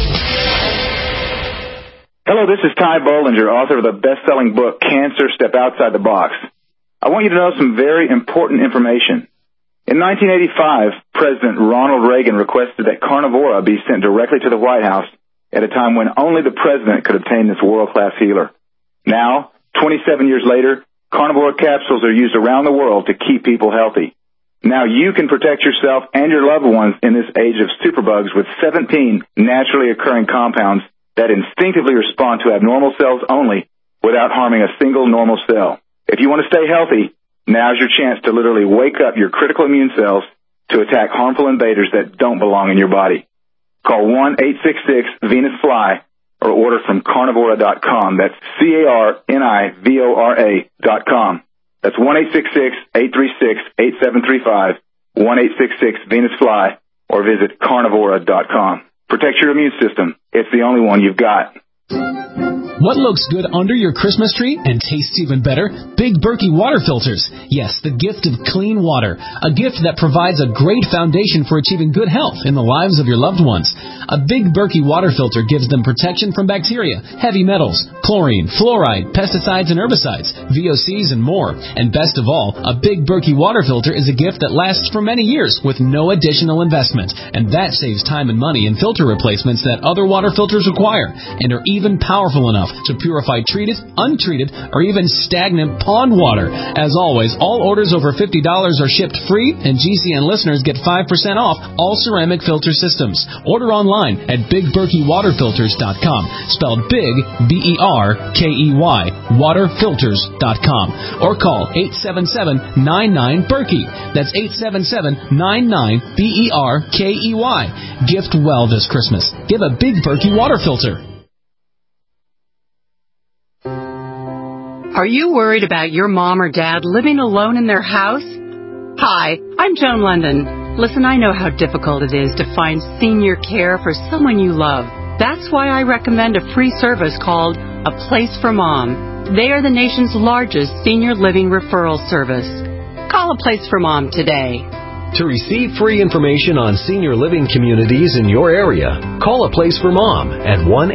[SPEAKER 21] Hello, this is Ty Bollinger, author of the best-selling book, Cancer, Step Outside the Box. I want you to know some very important information. In 1985, President Ronald Reagan requested that Carnivora be sent directly to the White House at a time when only the president could obtain this world-class healer. Now, 27 years later, Carnivora capsules are used around the world to keep people healthy. Now you can protect yourself and your loved ones in this age of superbugs with 17 naturally occurring compounds that instinctively respond to abnormal cells only without harming a single normal cell. If you want to stay healthy, now's your chance to literally wake up your critical immune cells to attack harmful invaders that don't belong in your body. Call 1-866-VENUS-FLY or order from carnivora.com. That's CARNIVORA.com. That's 1-866-836-8735, 1-866-VENUS-FLY, or visit carnivora.com. Protect your immune system. It's the only one you've got.
[SPEAKER 7] What looks good under your Christmas tree and tastes even better? Big Berkey water filters. Yes, the gift of clean water. A gift that provides a great foundation for achieving good health in the lives of your loved ones. A Big Berkey water filter gives them protection from bacteria, heavy metals, chlorine, fluoride, pesticides and herbicides, VOCs and more. And best of all, a Big Berkey water filter is a gift that lasts for many years with no additional investment. And that saves time and money in filter replacements that other water filters require and are even powerful enough to purify treated, untreated, or even stagnant pond water. As always, all orders over $50 are shipped free, and GCN listeners get 5% off all ceramic filter systems. Order online at BigBerkeyWaterFilters.com, spelled Big, B-E-R-K-E-Y, waterfilters.com, or call 877-99-BERKEY. That's 877-99-BERKEY. Gift well this Christmas. Give a Big Berkey water filter.
[SPEAKER 9] Are you worried about your mom or dad living alone in their house? Hi, I'm Joan London. Listen, I know how difficult it is to find senior care for someone you love. That's why I recommend a free service called A Place for Mom. They are the nation's largest senior living referral service. Call A Place for Mom today.
[SPEAKER 24] To receive free information on senior living communities in your area, call A Place for Mom at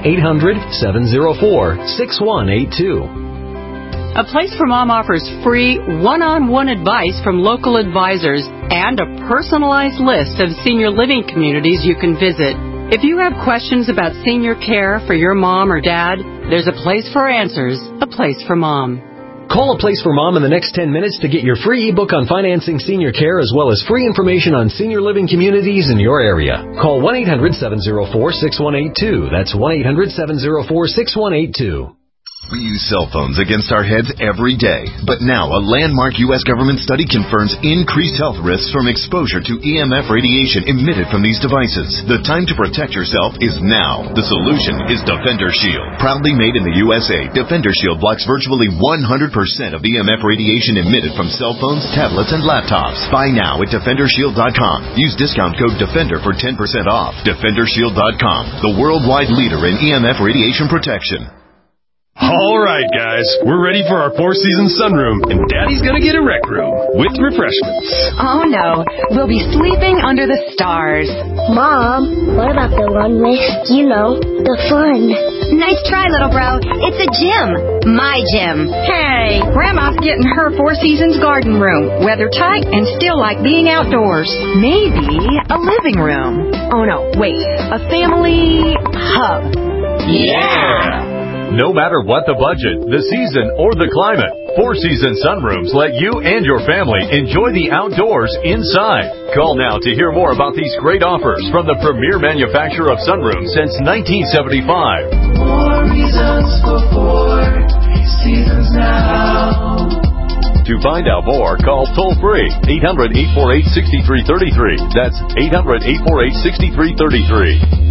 [SPEAKER 24] 1-800-704-6182.
[SPEAKER 9] A Place for Mom offers free one-on-one advice from local advisors and a personalized list of senior living communities you can visit. If you have questions about senior care for your mom or dad, there's a place for answers, A Place for Mom.
[SPEAKER 24] Call A Place for Mom in the next 10 minutes to get your free ebook on financing senior care as well as free information on senior living communities in your area. Call 1-800-704-6182. That's 1-800-704-6182.
[SPEAKER 8] We use cell phones against our heads every day, but now a landmark U.S. government study confirms increased health risks from exposure to EMF radiation emitted from these devices. The time to protect yourself is now. The solution is Defender Shield. Proudly made in the USA, Defender Shield blocks virtually 100% of EMF radiation emitted from cell phones, tablets, and laptops. Buy now at DefenderShield.com. Use discount code DEFENDER for 10% off. DefenderShield.com, the worldwide leader in EMF radiation protection.
[SPEAKER 11] All right, guys, we're ready for our four-season sunroom, and Daddy's gonna get a rec room with refreshments.
[SPEAKER 13] Oh, no, we'll be sleeping under the stars.
[SPEAKER 14] Mom, what about the one with, the fun?
[SPEAKER 5] Nice try, little bro. It's a gym. My gym.
[SPEAKER 13] Hey, Grandma's getting her Four Seasons garden room, weather tight and still like being outdoors. Maybe a living room. Oh, no, wait, a family hub.
[SPEAKER 25] Yeah! No matter what the budget, the season, or the climate, Four Seasons Sunrooms let you and your family enjoy the outdoors inside. Call now to hear more about these great offers from the premier manufacturer of sunrooms since 1975.
[SPEAKER 26] More reasons for Four Seasons now.
[SPEAKER 25] To find out more, call toll-free 800-848-6333. That's 800-848-6333.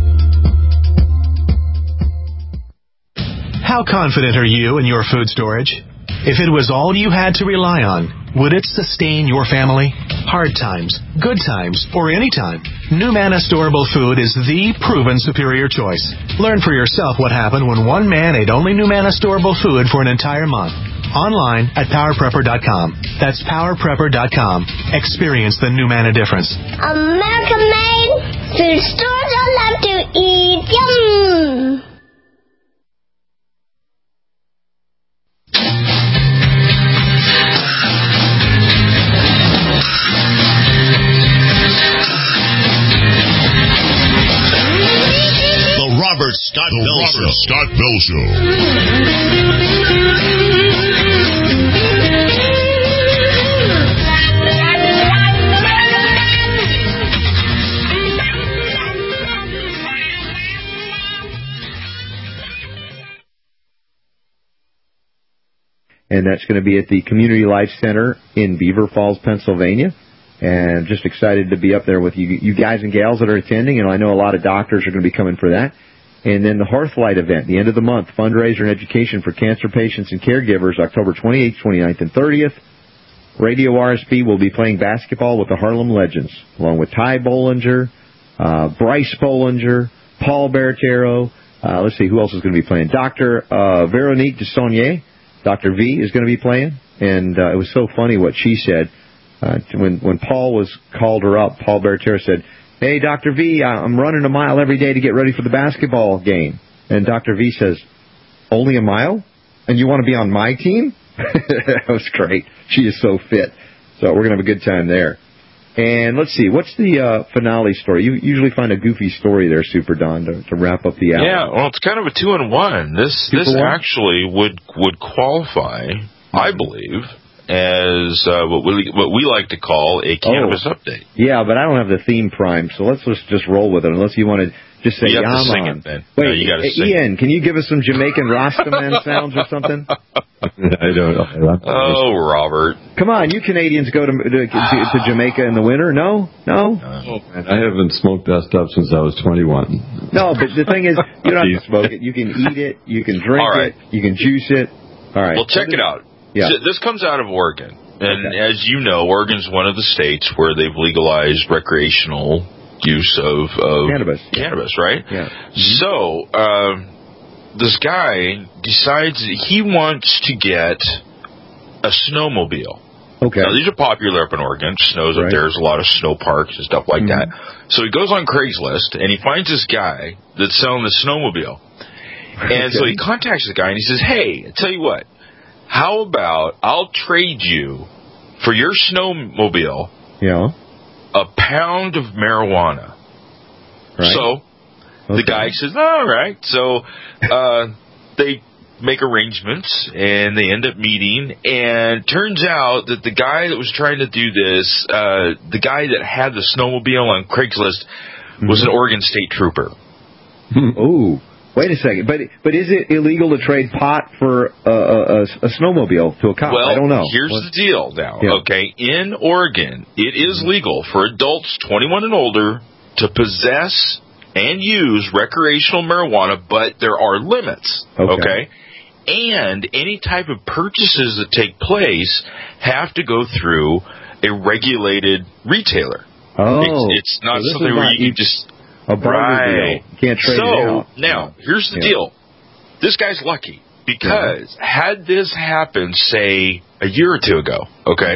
[SPEAKER 27] How confident are you in your food storage? If it was all you had to rely on, would it sustain your family? Hard times, good times, or any time, NuManna Storable Food is the proven superior choice. Learn for yourself what happened when one man ate only NuManna Storable Food for an entire month. Online at PowerPrepper.com. That's PowerPrepper.com. Experience the NuManna difference.
[SPEAKER 14] American made food stores I love to eat. Yum!
[SPEAKER 3] Robert Scott Bell Show.
[SPEAKER 10] And that's going to be at the Community Life Center in Beaver Falls, Pennsylvania. And just excited to be up there with you guys and gals that are attending. And I know a lot of doctors are going to be coming for that. And then the Hearthlight event, the end of the month, fundraiser and education for cancer patients and caregivers, October 28th, 29th, and 30th. Radio RSP will be playing basketball with the Harlem Legends, along with Ty Bollinger, Bryce Bollinger, Paul Bertero. Let's see, who else is going to be playing? Dr. Veronique Dessonnier, Dr. V, is going to be playing. And it was so funny what she said. When Paul was called her up, Paul Bertero said, "Hey, Dr. V, I'm running a mile every day to get ready for the basketball game." And Dr. V says, "Only a mile? And you want to be on my team?" That was great. She is so fit. So we're going to have a good time there. And let's see, what's the finale story? You usually find a goofy story there, Super Don, to wrap up the hour.
[SPEAKER 28] Yeah, well, it's kind of a 2-in-1. This actually would qualify, I believe, as what we like to call a cannabis update.
[SPEAKER 10] Yeah, but I don't have the theme prime, so let's just roll with it, unless you want to just say,
[SPEAKER 28] you have to
[SPEAKER 10] Yaman.
[SPEAKER 28] sing it, then.
[SPEAKER 10] Wait,
[SPEAKER 28] no, you got to sing.
[SPEAKER 10] Ian, can you give us some Jamaican Rastaman sounds or something?
[SPEAKER 20] I don't know.
[SPEAKER 28] Oh, Robert.
[SPEAKER 10] Come on, you Canadians go to Jamaica in the winter? No?
[SPEAKER 20] Oh, man, I haven't smoked that stuff since I was 21.
[SPEAKER 10] No, but the thing is, you don't have to smoke it. You can eat it, you can drink it, you can juice it. All right.
[SPEAKER 28] Well, check it out. Yeah. So this comes out of Oregon. And as you know, Oregon's one of the states where they've legalized recreational use of cannabis, right?
[SPEAKER 10] Yeah.
[SPEAKER 28] So this guy decides that he wants to get a snowmobile.
[SPEAKER 10] Okay.
[SPEAKER 28] Now, these are popular up in Oregon. Snows up there. There's a lot of snow parks and stuff like that. So he goes on Craigslist, and he finds this guy that's selling the snowmobile. And so he contacts the guy, and he says, "Hey, I tell you what. How about I'll trade you for your snowmobile a pound of marijuana?" Right. So the guy says, "All right." So they make arrangements, and they end up meeting, and turns out that the guy that was trying to do this, the guy that had the snowmobile on Craigslist was an Oregon State Trooper.
[SPEAKER 10] Ooh. Wait a second, but is it illegal to trade pot for a snowmobile to a cop?
[SPEAKER 28] Well,
[SPEAKER 10] I don't know.
[SPEAKER 28] Here's the deal now, okay? In Oregon, it is legal for adults 21 and older to possess and use recreational marijuana, but there are limits, okay? And any type of purchases that take place have to go through a regulated retailer.
[SPEAKER 10] Oh.
[SPEAKER 28] It's not something where you can just...
[SPEAKER 10] A barter deal. You can't trade it out.
[SPEAKER 28] Now, here's the deal. This guy's lucky because had this happened, say, a year or two ago,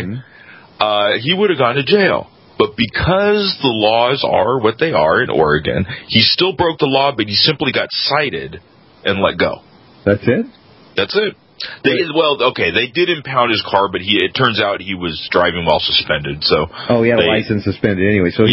[SPEAKER 28] he would have gone to jail. But because the laws are what they are in Oregon, he still broke the law, but he simply got cited and let go.
[SPEAKER 10] That's it?
[SPEAKER 28] That's it. They did impound his car, but it turns out he was driving while suspended. So
[SPEAKER 10] he had a license suspended anyway. So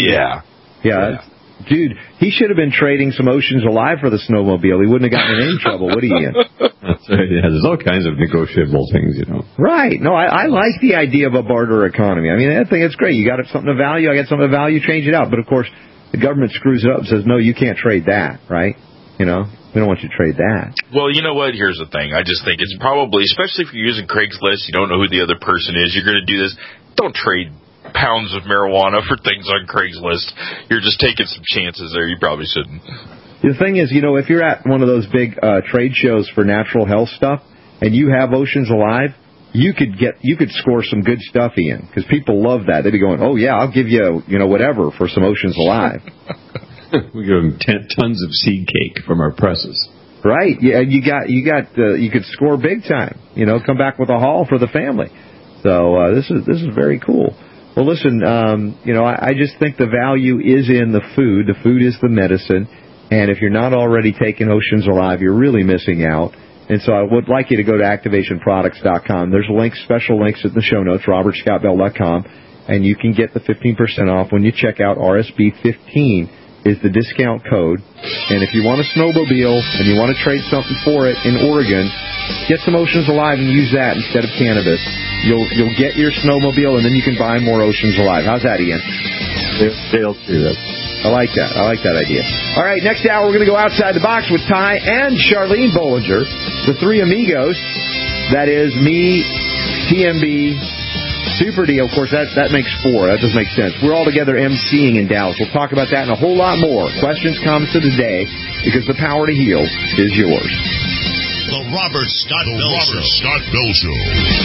[SPEAKER 10] dude, he should have been trading some Oceans Alive for the snowmobile. He wouldn't have gotten in any trouble, would he, Ian?
[SPEAKER 20] That's right. Yeah, there's all kinds of negotiable things,
[SPEAKER 10] Right. No, I like the idea of a barter economy. I mean, I think it's great. You got something of value, I got something of value, change it out. But, of course, the government screws it up and says, no, you can't trade that, right? We don't want you to trade that.
[SPEAKER 28] Well, you know what? Here's the thing. I just think it's probably, especially if you're using Craigslist, you don't know who the other person is, you're going to do this. Don't trade pounds of marijuana for things on Craigslist. You're just taking some chances there. You probably shouldn't.
[SPEAKER 10] The thing is, if you're at one of those big trade shows for natural health stuff and you have Oceans Alive, you could score some good stuff, Ian, because people love that. They'd be going, oh yeah, I'll give you whatever for some Oceans Alive.
[SPEAKER 20] We give them tons of seed cake from our presses.
[SPEAKER 10] Right. Yeah, you could score big time. Come back with a haul for the family. So this is very cool. Well, listen, I just think the value is in the food. The food is the medicine. And if you're not already taking Oceans Alive, you're really missing out. And so I would like you to go to ActivationProducts.com. There's special links in the show notes, RobertScottBell.com, and you can get the 15% off when you check out. RSB15 is the discount code. And if you want a snowmobile and you want to trade something for it in Oregon, get some Oceans Alive and use that instead of cannabis. You'll get your snowmobile, and then you can buy more Oceans Alive. How's that, Ian?
[SPEAKER 20] They'll do that.
[SPEAKER 10] I like that. I like that idea. All right, next hour we're going to go outside the box with Ty and Charlene Bollinger, the three amigos. That is me, TMB, Super D. Of course, that makes four. That doesn't make sense. We're all together emceeing in Dallas. We'll talk about that and a whole lot more. Questions, comments of the day, because the power to heal is yours.
[SPEAKER 3] The Robert Scott Bell Show.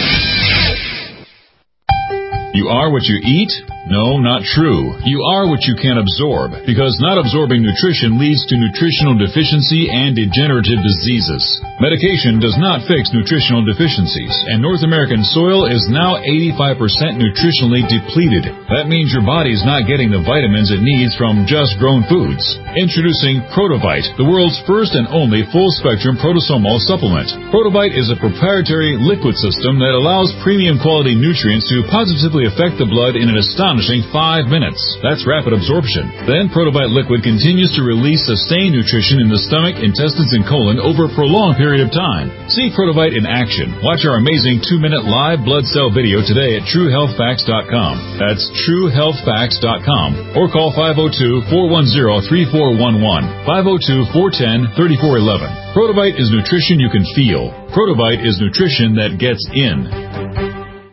[SPEAKER 18] You are what you eat? No, not true. You are what you can absorb, because not absorbing nutrition leads to nutritional deficiency and degenerative diseases. Medication does not fix nutritional deficiencies, and North American soil is now 85% nutritionally depleted. That means your body's not getting the vitamins it needs from just grown foods. Introducing Protovite, the world's first and only full-spectrum protosomal supplement. Protovite is a proprietary liquid system that allows premium quality nutrients to positively affect the blood in an astonishing 5 minutes. That's rapid absorption. Then Protovite liquid continues to release sustained nutrition in the stomach, intestines, and colon over a prolonged period of time. See Protovite in action. Watch our amazing 2-minute live blood cell video today at TrueHealthFacts.com. That's TrueHealthFacts.com. Or call 502-410-3411. 502-410-3411. Protovite is nutrition you can feel. Protovite is nutrition that gets in.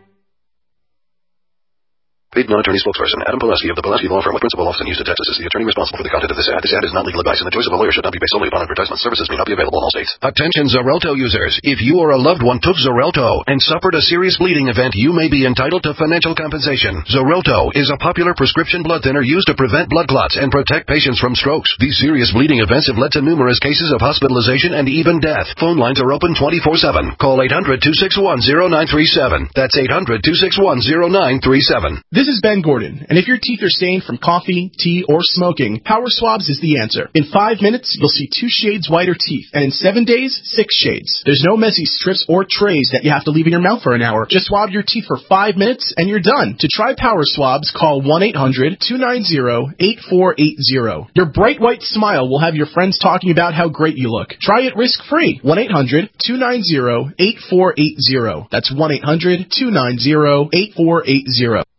[SPEAKER 1] Paid non-attorney spokesperson Adam Pulaski of the Pulaski Law Firm with principal office in Houston, Texas is the attorney responsible for the content of this ad. This ad is not legal advice, and the choice of a lawyer should not be based solely upon advertisement. Services may not be available in all states.
[SPEAKER 2] Attention Xarelto users. If you or a loved one took Xarelto and suffered a serious bleeding event, you may be entitled to financial compensation. Xarelto is a popular prescription blood thinner used to prevent blood clots and protect patients from strokes. These serious bleeding events have led to numerous cases of hospitalization and even death. Phone lines are open 24/7. Call 800-261-0937. That's 800-261-0937.
[SPEAKER 4] is Ben Gordon, and if your teeth are stained from coffee, tea, or smoking, Power Swabs is the answer. In 5 minutes, you'll see 2 shades whiter teeth, and in 7 days, 6 shades. There's no messy strips or trays that you have to leave in your mouth for an hour. Just swab your teeth for 5 minutes, and you're done. To try Power Swabs, call 1-800-290-8480. Your bright white smile will have your friends talking about how great you look. Try it risk-free. 1-800-290-8480. That's 1-800-290-8480.